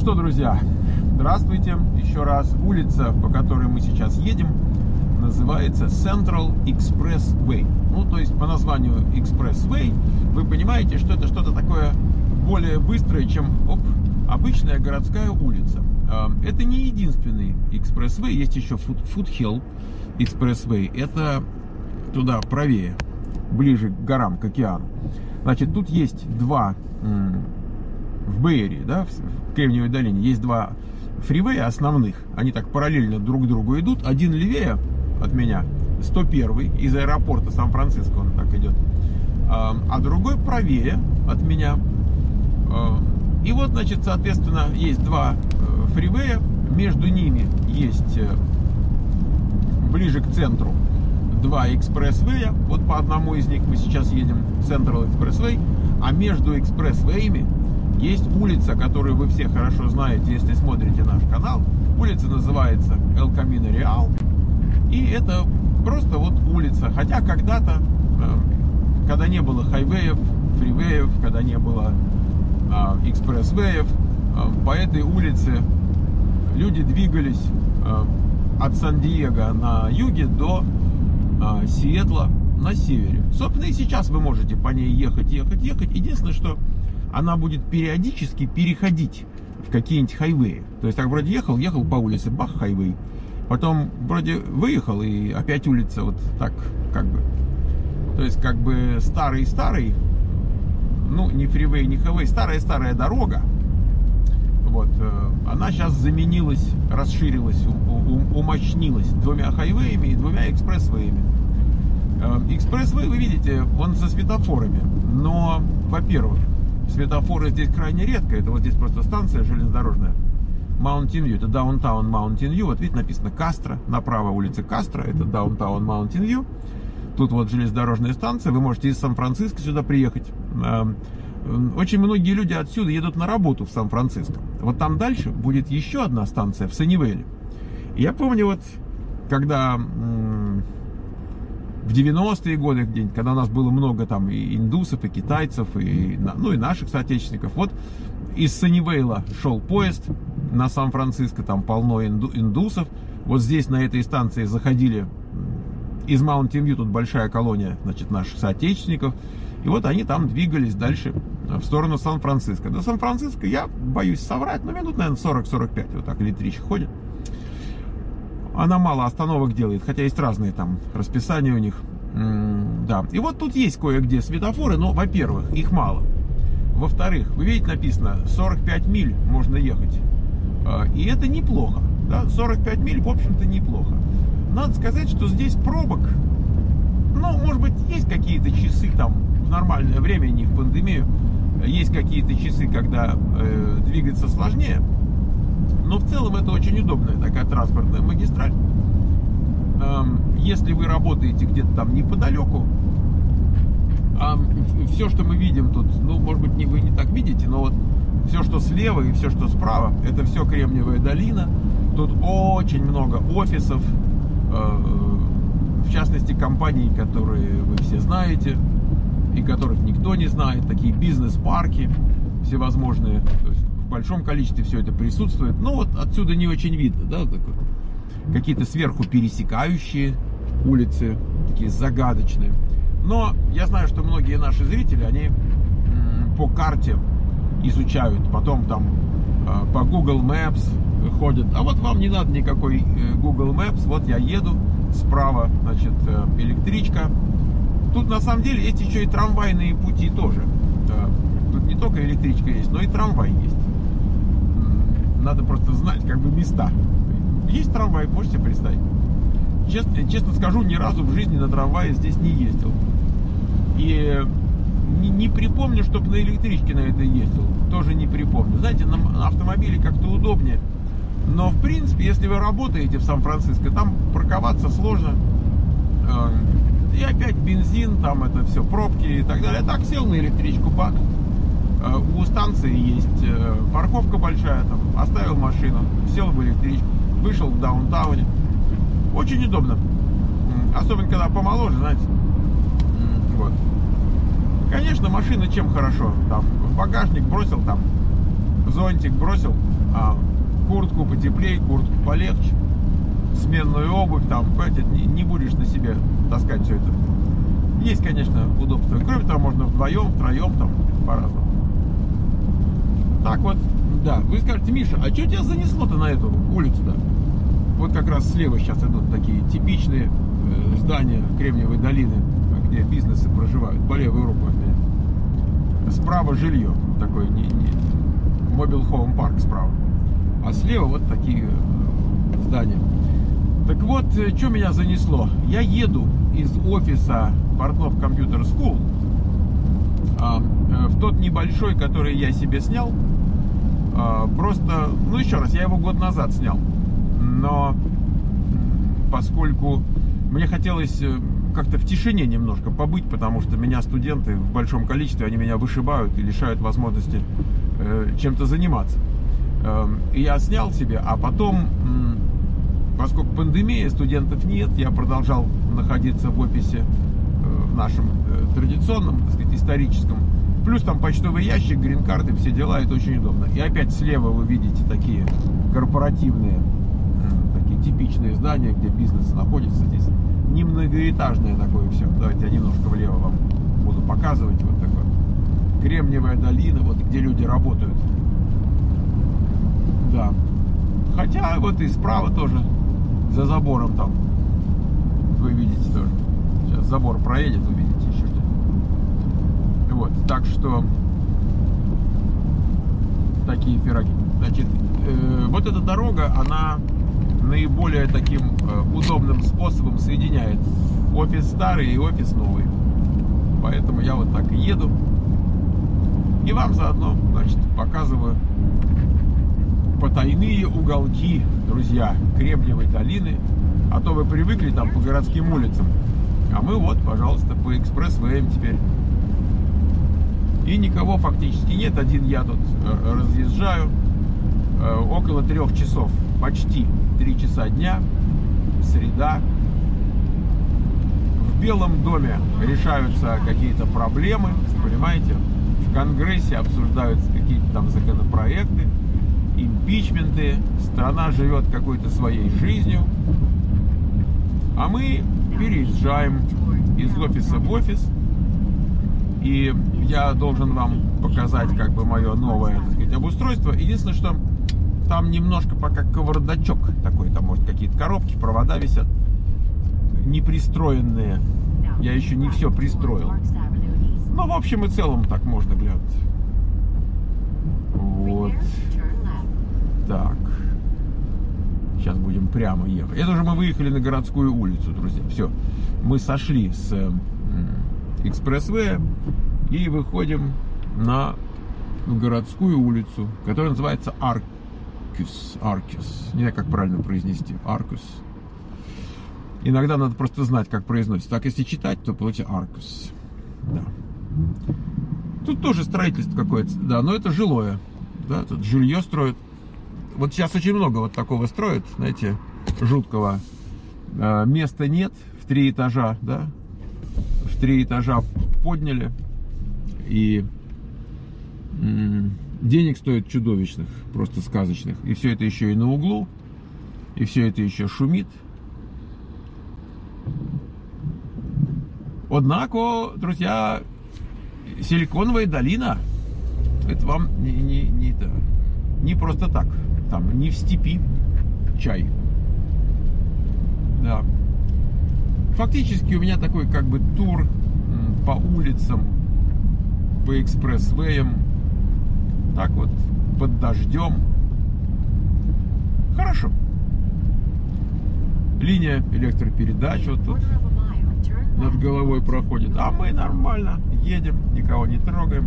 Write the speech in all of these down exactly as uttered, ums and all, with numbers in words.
что, друзья, здравствуйте еще раз. Улица, по которой мы сейчас едем, называется Central Expressway. Ну, то есть по названию Expressway вы понимаете, что это что-то такое более быстрое, чем оп, обычная городская улица. Это не единственный экспрессвей, есть еще Foothill Expressway. Это туда правее, ближе к горам, к океану. Значит, тут есть два, в Бэй-Эрии, да, в Кремниевой долине, есть два фривея основных. Они так параллельно друг к другу идут. Один левее от меня, сто первый, из аэропорта Сан-Франциско он так идет. А другой правее от меня. И вот, значит, соответственно, есть два фривея. Между ними есть, ближе к центру, два экспрессвея. Вот по одному из них мы сейчас едем, Central Expressway. А между экспрессвеями есть улица, которую вы все хорошо знаете, если смотрите наш канал. Улица называется El Camino Real. И это просто вот улица. Хотя когда-то, когда не было хайвеев, фривеев, когда не было экспрессвеев, по этой улице люди двигались от Сан-Диего на юге до Сиэтла на севере. Собственно, и сейчас вы можете по ней ехать, ехать, ехать. Единственное, что она будет периодически переходить в какие-нибудь хайвеи. То есть так вроде ехал, ехал по улице, бах, хайвей. Потом вроде выехал, и опять улица вот так, как бы. То есть как бы старый-старый, ну, не фривей, не хайвей, старая-старая дорога. Вот, она сейчас заменилась, расширилась, умощнилась двумя хайвеями и двумя экспрессвеями. Экспрессвей, вы видите, он со светофорами. Но, во-первых, светофоры здесь крайне редко. Это вот здесь просто станция железнодорожная Mountain View. Это Downtown Mountain View. Вот видите, написано Кастро. Направо улица Кастро. Это Downtown Mountain View. Тут вот железнодорожная станция. Вы можете из Сан-Франциско сюда приехать. Очень многие люди отсюда едут на работу в Сан-Франциско. Вот там дальше будет еще одна станция в Саннивейле. Я помню, вот когда в девяностые годы, где, когда у нас было много там и индусов, и китайцев, и, ну, и наших соотечественников, вот из Саннивейла шел поезд на Сан-Франциско, там полно инду, индусов. Вот здесь на этой станции заходили из Mountain View, тут большая колония, значит, наших соотечественников. И вот они там двигались дальше в сторону Сан-Франциско. До Сан-Франциско, я боюсь соврать, но минут, наверное, сорок-сорок пять. Вот так электричка ходит. Она мало остановок делает, хотя есть разные там расписания у них. Да. И вот тут есть кое-где светофоры, но, во-первых, их мало. Во-вторых, вы видите, написано сорок пять миль можно ехать. И это неплохо. Да? сорок пять миль, в общем-то, неплохо. Надо сказать, что здесь пробок, ну, может быть, есть какие-то часы там в нормальное время, не в пандемию. Есть какие-то часы, когда э, двигаться сложнее. Но в целом это очень удобная такая транспортная магистраль. Если вы работаете где-то там неподалеку, а все, что мы видим тут, ну, может быть, не, вы не так видите, но вот все, что слева и все, что справа, это все Кремниевая долина. Тут очень много офисов, в частности, компаний, которые вы все знаете и которых никто не знает, такие бизнес-парки всевозможные. То есть в большом количестве все это присутствует. Но вот отсюда не очень видно, да, вот какие-то сверху пересекающие улицы, такие загадочные. Но я знаю, что многие наши зрители, они по карте изучают, потом там по Google Maps ходят. А вот вам не надо никакой Google Maps. Вот я еду, справа, значит, электричка. Тут на самом деле есть еще и трамвайные пути тоже. Тут не только электричка есть, но и трамвай есть. Надо просто знать, как бы, места. Есть трамвай, можете представить? Честно, честно скажу, ни разу в жизни на трамвае здесь не ездил. И не, не припомню, чтобы на электричке на это ездил. Тоже не припомню. Знаете, на автомобиле как-то удобнее. Но, в принципе, если вы работаете в Сан-Франциско, там парковаться сложно. И опять бензин, там это все, пробки и так далее. Так, сел на электричку, бак. У станции есть парковка большая, там, оставил машину, сел в электричку, вышел в даунтауне. Очень удобно. Особенно, когда помоложе, знаете. Вот. Конечно, машина чем хорошо? Там, в багажник бросил там зонтик бросил, а куртку потеплее, куртку полегче, сменную обувь, там, понимаете, не, не будешь на себе таскать все это. Есть, конечно, удобства. Кроме того, можно вдвоем, втроем, там, по-разному. Так вот, да, вы скажете: Миша, а что тебя занесло-то на эту улицу-то? Вот как раз слева сейчас идут такие типичные э, здания Кремниевой долины, где бизнесы проживают, по левую руку от меня. Справа жилье, такой не, не, Mobile Home Park справа. А слева вот такие э, здания. Так вот, э, что меня занесло? Я еду из офиса Портнов Computer School а, э, в тот небольшой, который я себе снял. А, просто, ну еще раз, я его год назад снял. Но поскольку мне хотелось как-то в тишине немножко побыть, потому что меня студенты в большом количестве, они меня вышибают и лишают возможности э, чем-то заниматься. Э, и я снял себе, а потом, э, поскольку пандемия, студентов нет, я продолжал находиться в офисе э, в нашем э, традиционном, так сказать, историческом. Плюс там почтовый ящик, грин-карты, все дела, это очень удобно. И опять слева вы видите такие корпоративные, такие типичные здания, где бизнес находится здесь. Не многоэтажное такое все. Давайте я немножко влево вам буду показывать. Вот такое. Кремниевая долина, вот где люди работают. Да. Хотя вот и справа тоже, за забором там, вы видите тоже. Сейчас забор проедет, увидите еще где. Вот, так что такие пироги. Значит, э, вот эта дорога, она наиболее таким э, удобным способом соединяет офис старый и офис новый. Поэтому я вот так и еду. И вам заодно, значит, показываю потайные уголки, друзья, Кремниевой долины. А то вы привыкли там по городским улицам. А мы вот, пожалуйста, по экспресс-веям теперь. И никого фактически нет. Один я тут э, разъезжаю. Э, около трех часов. Почти три часа дня. Среда. В Белом доме решаются какие-то проблемы. Понимаете? В Конгрессе обсуждаются какие-то там законопроекты. Импичменты. Страна живет какой-то своей жизнью. А мы переезжаем из офиса в офис. И я должен вам показать как бы мое новое, так сказать, обустройство. Единственное, что там немножко пока кавардачок такой, там может какие-то коробки, провода висят не пристроенные. Я еще не все пристроил. Но в общем и целом так можно глянуть. Вот. Так. Сейчас будем прямо ехать. Это уже мы выехали на городскую улицу, друзья. Все. Мы сошли с экспресс-вея и выходим на городскую улицу, которая называется Аркус. Аркус. Не знаю, как правильно произнести. Аркус. Иногда надо просто знать, как произносится. Так, если читать, то получается Аркус. Да. Тут тоже строительство какое-то. Да, но это жилое. Да, тут жилье строят. Вот сейчас очень много вот такого строят, знаете, жуткого. Места нет в три этажа, да. В три этажа подняли. И денег стоит чудовищных, просто сказочных. И все это еще и на углу. И все это еще шумит. Однако, друзья, Силиконовая долина, это вам не, не, не, это, не просто так. Там не в степи чай. Да. Фактически у меня такой как бы тур по улицам, по экспресс-веям. Так вот, под дождем. Хорошо. Линия электропередач вот тут над головой проходит. А мы нормально едем, никого не трогаем.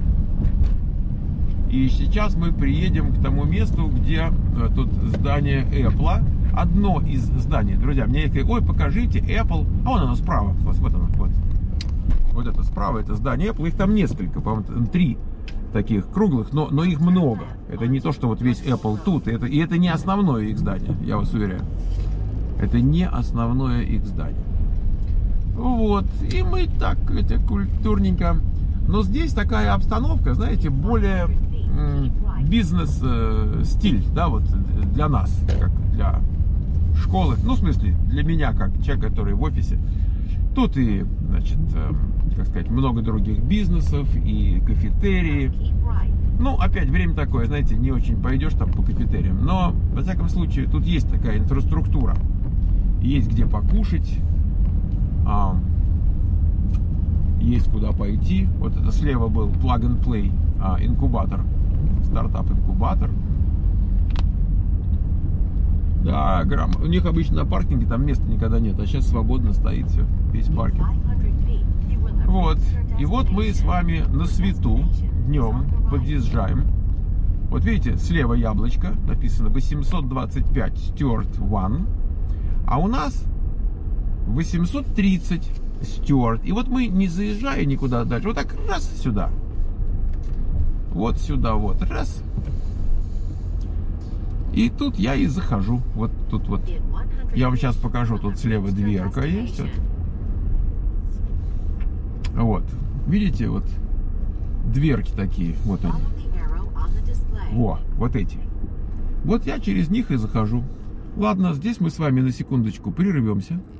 И сейчас мы приедем к тому месту, где э, тут здание Apple. Одно из зданий, друзья. Мне говорят: ой, покажите Apple. А вон оно справа. Вот, вот оно, вот. Вот это справа, это здание Apple. Их там несколько, по-моему, три таких круглых, но, но их много. Это не то, что вот весь Apple тут. Это, и это не основное их здание, я вас уверяю. Это не основное их здание. Вот. И мы так, это культурненько. Но здесь такая обстановка, знаете, более бизнес-стиль, да, вот для нас, как для школы, ну, в смысле, для меня, как человек, который в офисе. Тут и, значит, как сказать, много других бизнесов, и кафетерии. Ну, опять, время такое, знаете, не очень пойдешь там по кафетериям, но, во всяком случае, тут есть такая инфраструктура. Есть где покушать, есть куда пойти. Вот это слева был Plug and Play инкубатор, стартап-инкубатор. Да, грамм. У них обычно на паркинге там места никогда нет, а сейчас свободно стоит все, весь паркинг. Вот. И вот мы с вами на свету днем подъезжаем. Вот видите, слева яблочко, написано восемьсот двадцать пять Стюарт один, а у нас восемьсот тридцать Стюарт. И вот мы, не заезжая никуда дальше, вот так раз сюда. Вот сюда, вот, раз. И тут я и захожу. Вот тут вот. Я вам сейчас покажу. Тут слева дверка есть. Вот. Вот. Видите, вот дверки такие. Вот они. Во, вот эти. Вот я через них и захожу. Ладно, здесь мы с вами на секундочку прервемся.